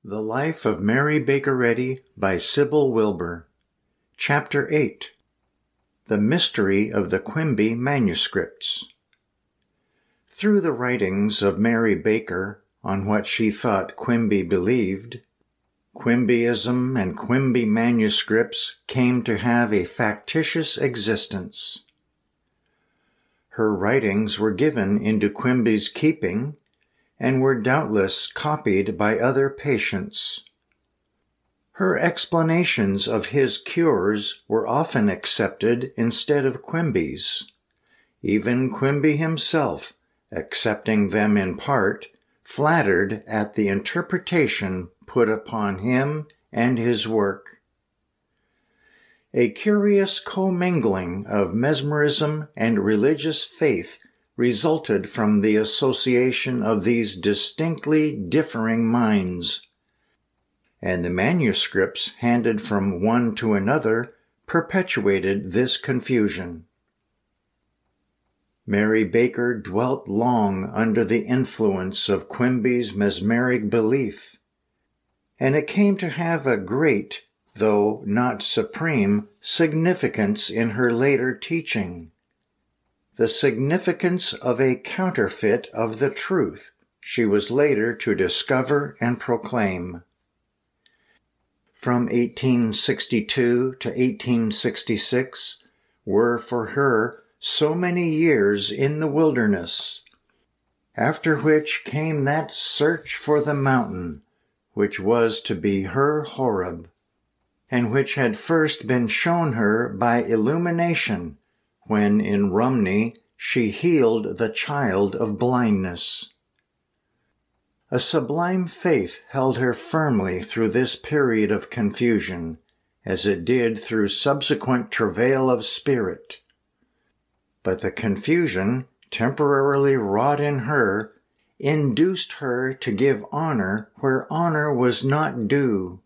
The Life of Mary Baker Eddy by Sybil Wilbur. Chapter 8. The Mystery of the Quimby Manuscripts. Through the writings of Mary Baker on what she thought Quimby believed, Quimbyism and Quimby manuscripts came to have a factitious existence. Her writings were given into Quimby's keeping and were doubtless copied by other patients. Her explanations of his cures were often accepted instead of Quimby's. Even Quimby himself, accepting them in part, flattered at the interpretation put upon him and his work. A curious commingling of mesmerism and religious faith resulted from the association of these distinctly differing minds, and the manuscripts handed from one to another perpetuated this confusion. Mary Baker dwelt long under the influence of Quimby's mesmeric belief, and it came to have a great, though not supreme, significance in her later teaching. The significance of a counterfeit of the truth she was later to discover and proclaim. From 1862 to 1866 were for her so many years in the wilderness, after which came that search for the mountain, which was to be her Horeb, and which had first been shown her by illumination, when in Rumney she healed the child of blindness. A sublime faith held her firmly through this period of confusion, as it did through subsequent travail of spirit. But the confusion, temporarily wrought in her, induced her to give honor where honor was not due.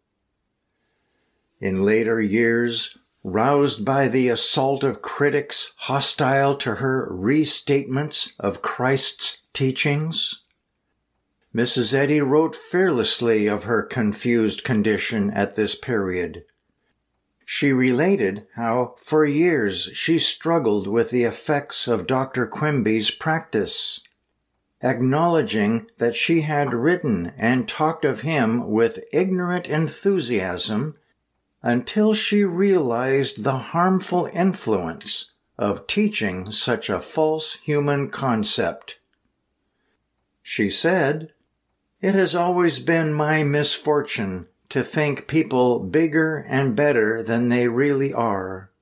In later years, roused by the assault of critics hostile to her restatements of Christ's teachings, Mrs. Eddy wrote fearlessly of her confused condition at this period. She related how for years she struggled with the effects of Dr. Quimby's practice, acknowledging that she had written and talked of him with ignorant enthusiasm until she realized the harmful influence of teaching such a false human concept. She said, "It has always been my misfortune to think people bigger and better than they really are.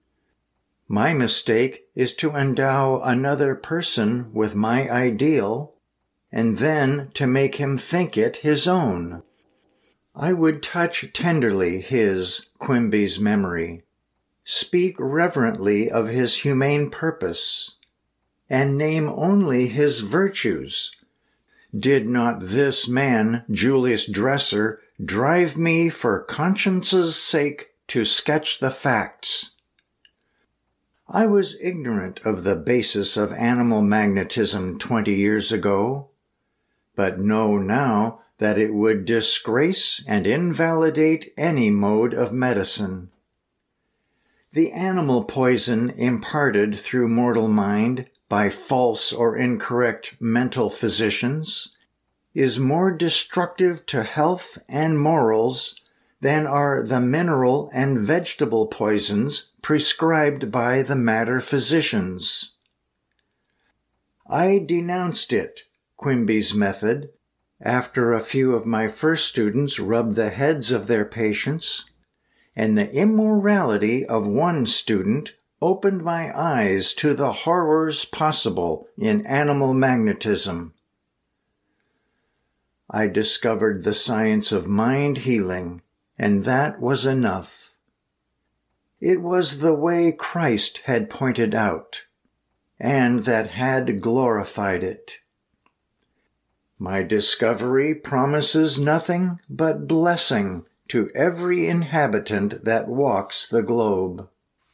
My mistake is to endow another person with my ideal, and then to make him think it his own." I would touch tenderly his, Quimby's, memory, speak reverently of his humane purpose, and name only his virtues, did not this man, Julius Dresser, drive me for conscience's sake to sketch the facts. I was ignorant of the basis of animal magnetism 20 years ago, but know now that it would disgrace and invalidate any mode of medicine. The animal poison imparted through mortal mind by false or incorrect mental physicians is more destructive to health and morals than are the mineral and vegetable poisons prescribed by the matter physicians. I denounced it, Quimby's method, after a few of my first students rubbed the heads of their patients, and the immorality of one student opened my eyes to the horrors possible in animal magnetism. I discovered the science of mind healing, and that was enough. It was the way Christ had pointed out, and that had glorified it. My discovery promises nothing but blessing to every inhabitant that walks the globe.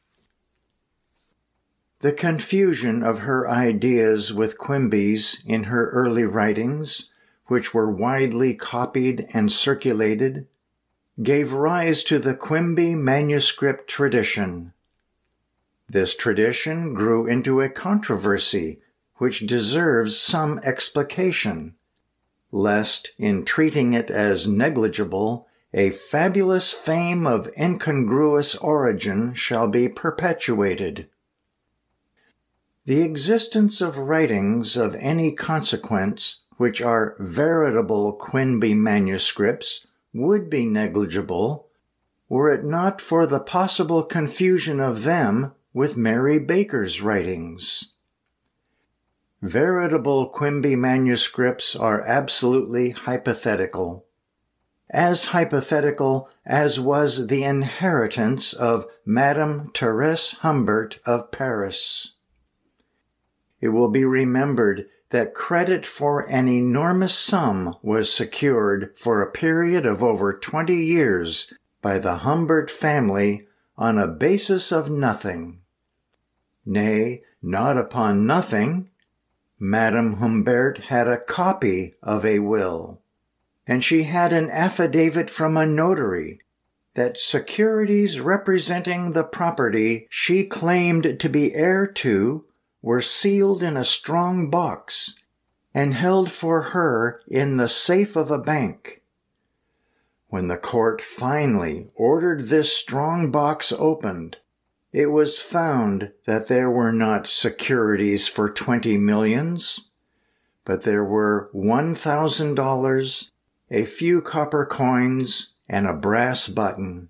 The confusion of her ideas with Quimby's in her early writings which were widely copied and circulated, gave rise to the Quimby manuscript tradition. This tradition grew into a controversy which deserves some explication, lest, in treating it as negligible, a fabulous fame of incongruous origin shall be perpetuated. The existence of writings of any consequence which are veritable Quimby manuscripts would be negligible were it not for the possible confusion of them with Mary Baker's writings. Veritable Quimby manuscripts are absolutely hypothetical, as hypothetical as was the inheritance of Madame Therese Humbert of Paris. It will be remembered that credit for an enormous sum was secured for a period of over 20 years by the Humbert family on a basis of nothing. Nay, not upon nothing. Madame Humbert had a copy of a will, and she had an affidavit from a notary that securities representing the property she claimed to be heir to were sealed in a strong box and held for her in the safe of a bank. When the court finally ordered this strong box opened, it was found that there were not securities for 20 millions, but there were $1,000, a few copper coins, and a brass button.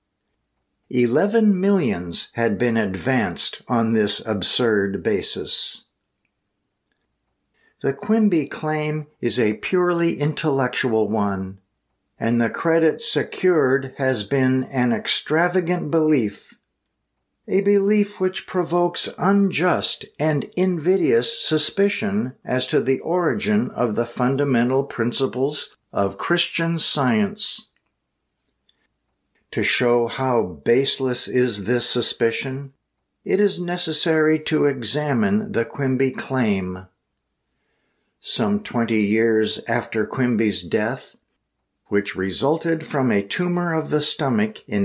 11 millions had been advanced on this absurd basis. The Quimby claim is a purely intellectual one, and the credit secured has been an extravagant belief, a belief which provokes unjust and invidious suspicion as to the origin of the fundamental principles of Christian Science. To show how baseless is this suspicion, it is necessary to examine the Quimby claim. Some 20 years after Quimby's death, which resulted from a tumor of the stomach in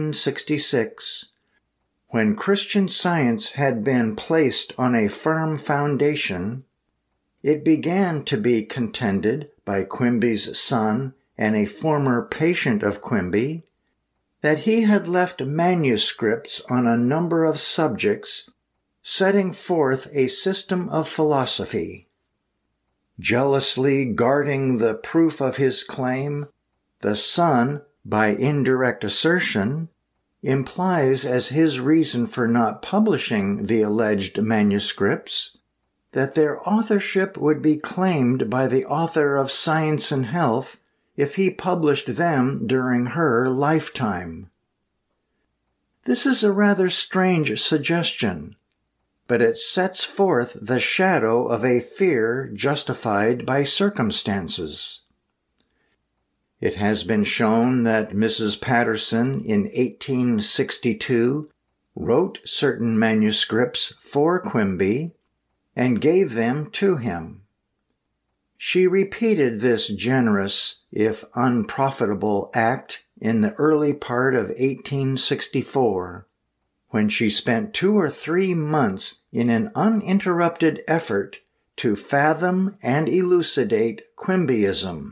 1866, when Christian Science had been placed on a firm foundation, it began to be contended by Quimby's son and a former patient of Quimby that he had left manuscripts on a number of subjects setting forth a system of philosophy. Jealously guarding the proof of his claim, the son, by indirect assertion, implies as his reason for not publishing the alleged manuscripts that their authorship would be claimed by the author of Science and Health if he published them during her lifetime. This is a rather strange suggestion, but it sets forth the shadow of a fear justified by circumstances. It has been shown that Mrs. Patterson in 1862 wrote certain manuscripts for Quimby and gave them to him. She repeated this generous, if unprofitable, act in the early part of 1864, when she spent 2 or 3 months in an uninterrupted effort to fathom and elucidate Quimbyism.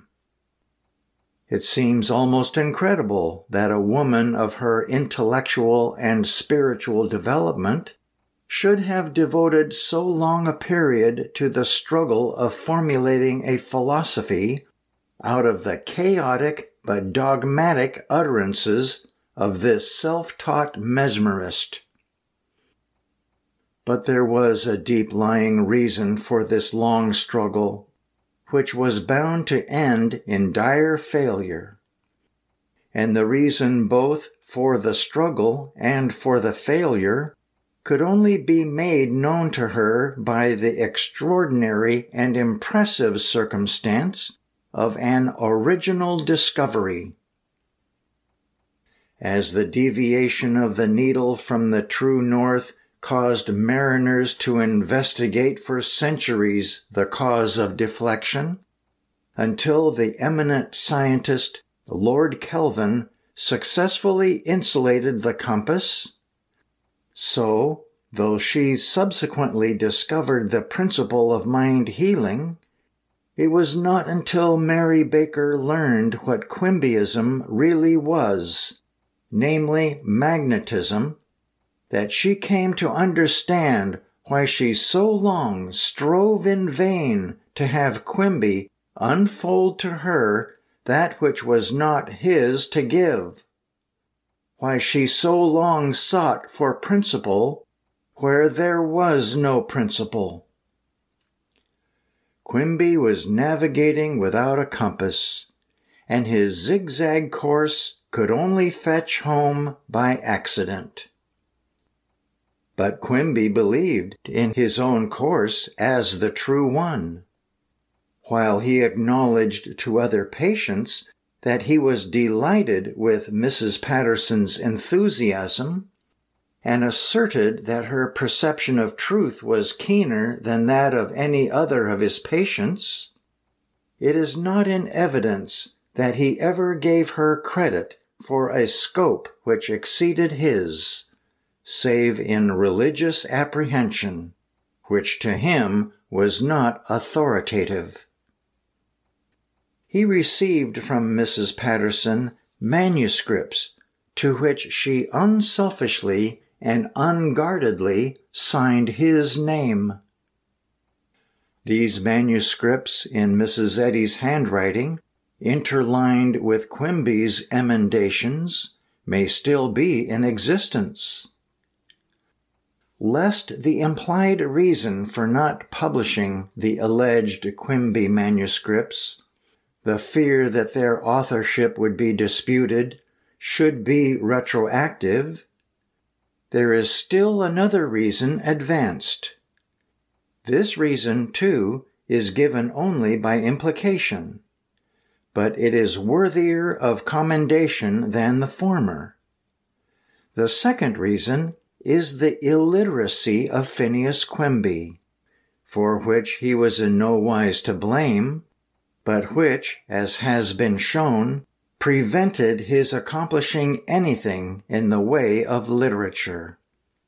It seems almost incredible that a woman of her intellectual and spiritual development should have devoted so long a period to the struggle of formulating a philosophy out of the chaotic but dogmatic utterances of this self-taught mesmerist. But there was a deep-lying reason for this long struggle, which was bound to end in dire failure. And the reason both for the struggle and for the failure could only be made known to her by the extraordinary and impressive circumstance of an original discovery. As the deviation of the needle from the true north caused mariners to investigate for centuries the cause of deflection, until the eminent scientist Lord Kelvin successfully insulated the compass? So, though she subsequently discovered the principle of mind healing, it was not until Mary Baker learned what Quimbyism really was, namely magnetism, that she came to understand why she so long strove in vain to have Quimby unfold to her that which was not his to give, why she so long sought for principle where there was no principle. Quimby was navigating without a compass, and his zigzag course could only fetch home by accident. But Quimby believed in his own course as the true one, while he acknowledged to other patients that he was delighted with Mrs. Patterson's enthusiasm and asserted that her perception of truth was keener than that of any other of his patients. It is not in evidence that he ever gave her credit for a scope which exceeded his, save in religious apprehension, which to him was not authoritative. He received from Mrs. Patterson manuscripts to which she unselfishly and unguardedly signed his name. These manuscripts in Mrs. Eddy's handwriting, interlined with Quimby's emendations, may still be in existence. Lest the implied reason for not publishing the alleged Quimby manuscripts, the fear that their authorship would be disputed, should be retroactive, there is still another reason advanced. This reason, too, is given only by implication, but it is worthier of commendation than the former. The second reason is the illiteracy of Phineas Quimby, for which he was in no wise to blame, but which, as has been shown, prevented his accomplishing anything in the way of literature.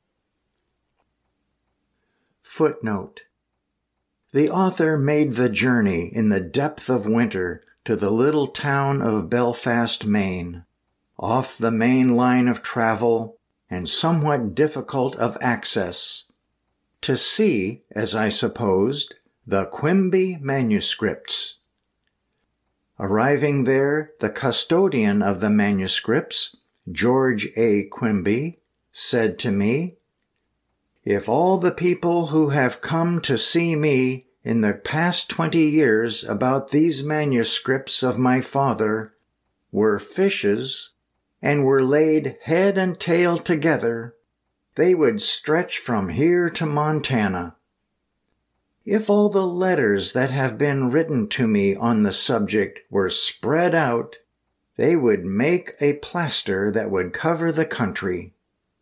Footnote: The author made the journey in the depth of winter to the little town of Belfast, Maine, off the main line of travel and somewhat difficult of access, to see, as I supposed, the Quimby manuscripts. Arriving there, the custodian of the manuscripts, George A. Quimby, said to me, "If all the people who have come to see me in the past 20 years about these manuscripts of my father were fishes and were laid head and tail together, they would stretch from here to Montana. If all the letters that have been written to me on the subject were spread out, they would make a plaster that would cover the country."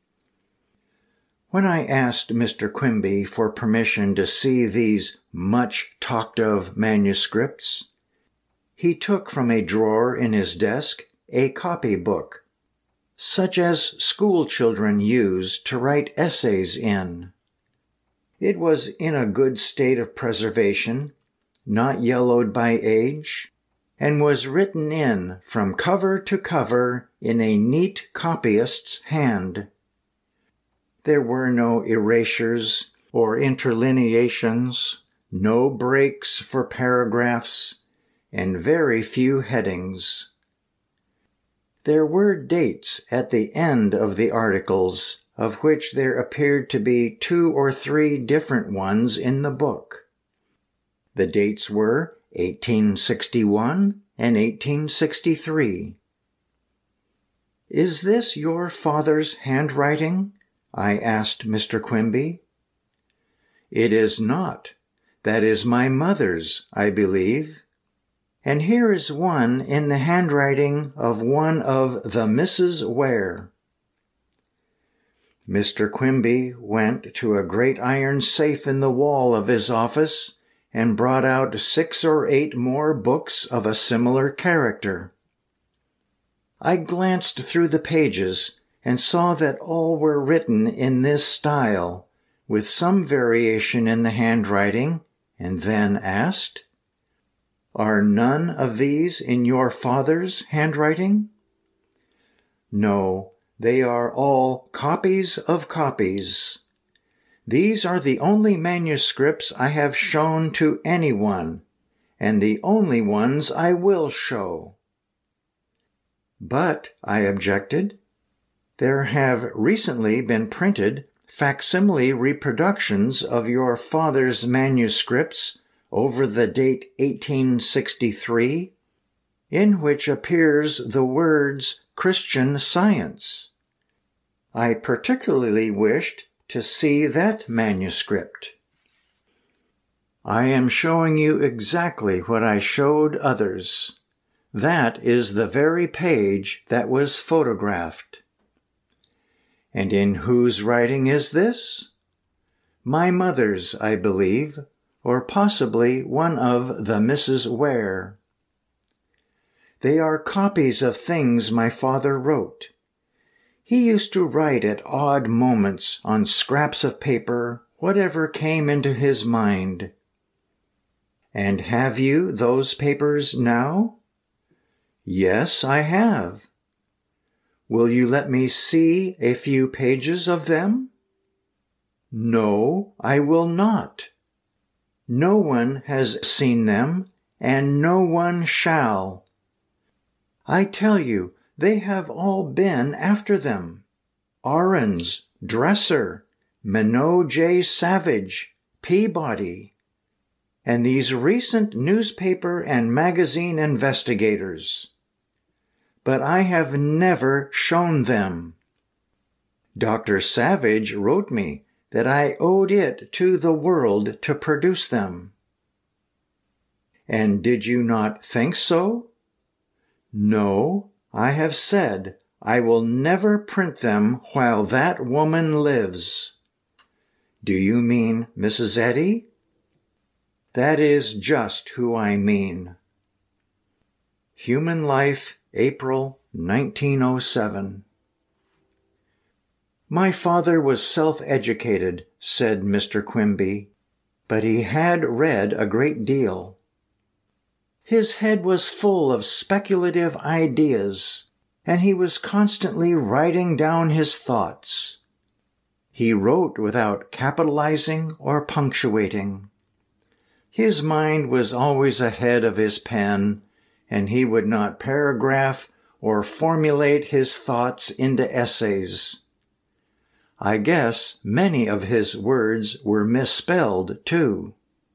When I asked Mr. Quimby for permission to see these much-talked-of manuscripts, he took from a drawer in his desk a copybook, such as school children use to write essays in. It was in a good state of preservation, not yellowed by age, and was written in from cover to cover in a neat copyist's hand. There were no erasures or interlineations, no breaks for paragraphs, and very few headings. There were dates at the end of the articles, of which there appeared to be 2 or 3 different ones in the book. The dates were 1861 and 1863. "Is this your father's handwriting?" I asked Mr. Quimby. "It is not. That is my mother's, I believe. And here is one in the handwriting of one of the Misses Ware." Mr. Quimby went to a great iron safe in the wall of his office and brought out 6 or 8 more books of a similar character. I glanced through the pages and saw that all were written in this style, with some variation in the handwriting, and then asked, "Are none of these in your father's handwriting?" "No, they are all copies of copies. These are the only manuscripts I have shown to anyone, and the only ones I will show." "But," I objected, "there have recently been printed facsimile reproductions of your father's manuscripts over the date 1863, in which appears the words Christian Science. I particularly wished to see that manuscript." "I am showing you exactly what I showed others. That is the very page that was photographed." "And in whose writing is this?" "My mother's, I believe, or possibly one of the Mrs. Ware." "They are copies of things my father wrote. He used to write at odd moments on scraps of paper whatever came into his mind." "And have you those papers now?" "Yes, I have." "Will you let me see a few pages of them?" "No, I will not. No one has seen them, and no one shall. I tell you, they have all been after them. Ahrens, Dresser, Minot J. Savage, Peabody, and these recent newspaper and magazine investigators. But I have never shown them. Dr. Savage wrote me that I owed it to the world to produce them." "And did you not think so?" "No, I have said I will never print them while that woman lives." "Do you mean Mrs. Eddy?" "That is just who I mean." Human Life, April 1907. "My father was self-educated," said Mr. Quimby, "but he had read a great deal. His head was full of speculative ideas, and he was constantly writing down his thoughts. He wrote without capitalizing or punctuating. His mind was always ahead of his pen, and he would not paragraph or formulate his thoughts into essays. I guess many of his words were misspelled, too."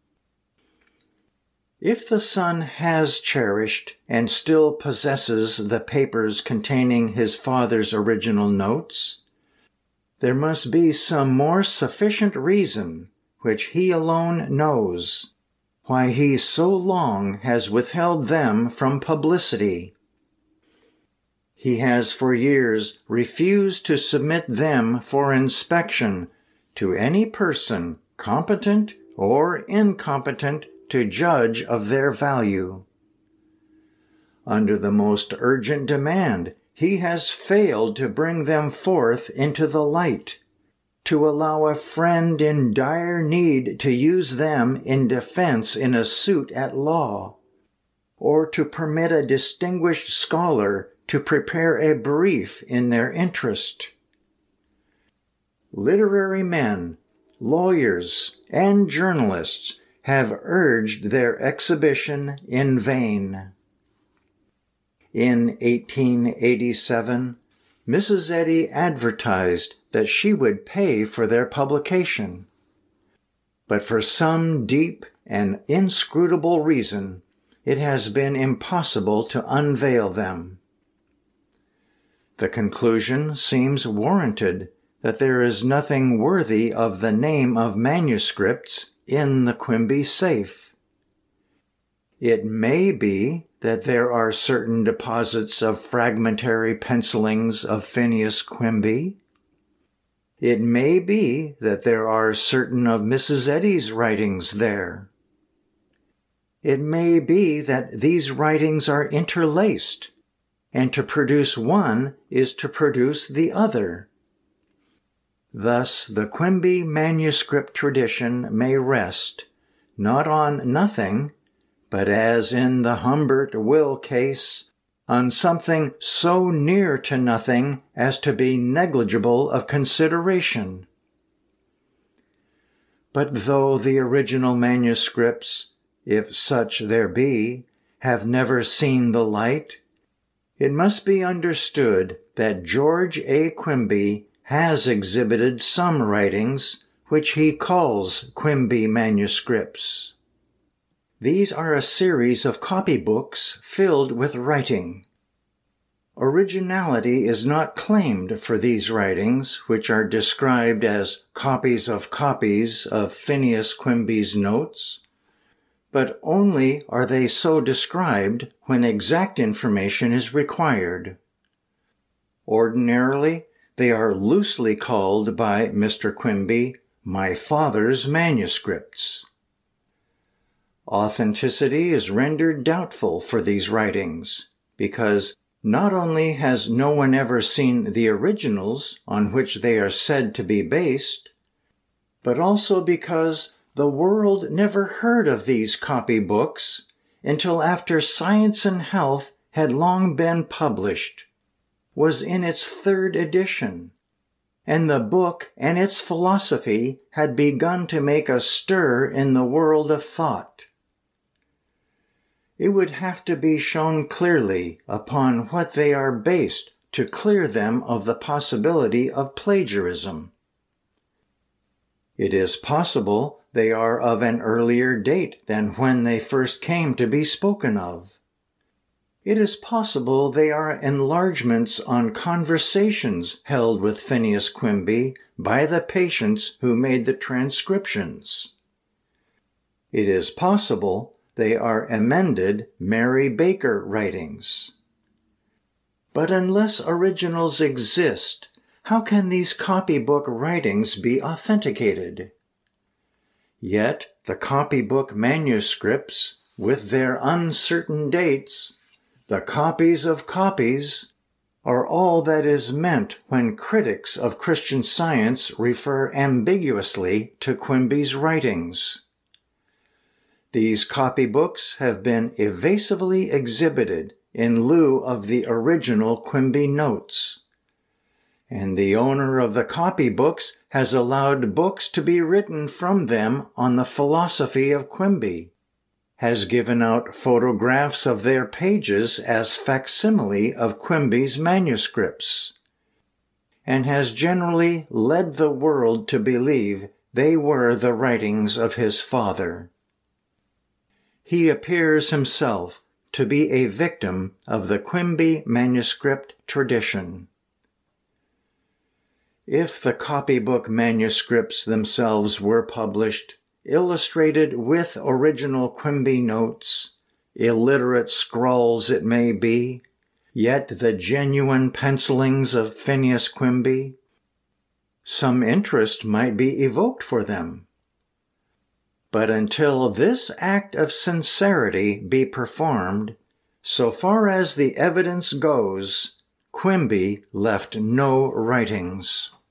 If the son has cherished and still possesses the papers containing his father's original notes, there must be some more sufficient reason, which he alone knows, why he so long has withheld them from publicity. He has for years refused to submit them for inspection to any person competent or incompetent to judge of their value. Under the most urgent demand, he has failed to bring them forth into the light, to allow a friend in dire need to use them in defense in a suit at law, or to permit a distinguished scholar to prepare a brief in their interest. Literary men, lawyers, and journalists have urged their exhibition in vain. In 1887, Mrs. Eddy advertised that she would pay for their publication. But for some deep and inscrutable reason, it has been impossible to unveil them. The conclusion seems warranted that there is nothing worthy of the name of manuscripts in the Quimby safe. It may be that there are certain deposits of fragmentary pencilings of Phineas Quimby. It may be that there are certain of Mrs. Eddy's writings there. it may be that these writings are interlaced, and to produce one is to produce the other. Thus, the Quimby manuscript tradition may rest, not on nothing, but as in the Humbert will case, on something so near to nothing as to be negligible of consideration. But though the original manuscripts, if such there be, have never seen the light, it must be understood that George A. Quimby has exhibited some writings which he calls Quimby manuscripts. These are a series of copybooks filled with writing. Originality is not claimed for these writings, which are described as copies of Phineas Quimby's notes, but only are they so described when exact information is required. Ordinarily, they are loosely called by Mr. Quimby, "my father's manuscripts." Authenticity is rendered doubtful for these writings, because not only has no one ever seen the originals on which they are said to be based, but also because the world never heard of these copybooks until after Science and Health had long been published, was in its 3rd edition, and the book and its philosophy had begun to make a stir in the world of thought. It would have to be shown clearly upon what they are based to clear them of the possibility of plagiarism. It is possible they are of an earlier date than when they first came to be spoken of. It is possible they are enlargements on conversations held with Phineas Quimby by the patients who made the transcriptions. It is possible they are amended Mary Baker writings. But unless originals exist, how can these copybook writings be authenticated? Yet the copybook manuscripts, with their uncertain dates, the copies of copies, are all that is meant when critics of Christian Science refer ambiguously to Quimby's writings. These copybooks have been evasively exhibited in lieu of the original Quimby notes, and the owner of the copybooks has allowed books to be written from them on the philosophy of Quimby, has given out photographs of their pages as facsimile of Quimby's manuscripts, and has generally led the world to believe they were the writings of his father. He appears himself to be a victim of the Quimby manuscript tradition. If the copybook manuscripts themselves were published, illustrated with original Quimby notes, illiterate scrawls it may be, yet the genuine pencilings of Phineas Quimby, some interest might be evoked for them. But until this act of sincerity be performed, so far as the evidence goes, Quimby left no writings.